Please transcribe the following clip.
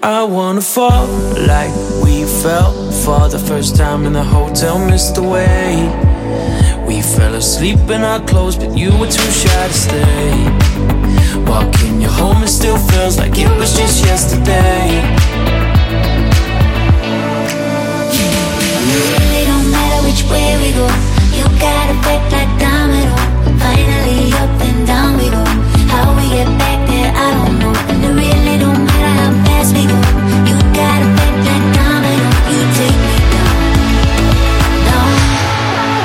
I wanna fall like we fell for the first time in the hotel, missed the way. We fell asleep in our clothes, but you were too shy to stay. Walking you home, it still feels like it was just yesterday. It really don't matter which way we go. You got a back like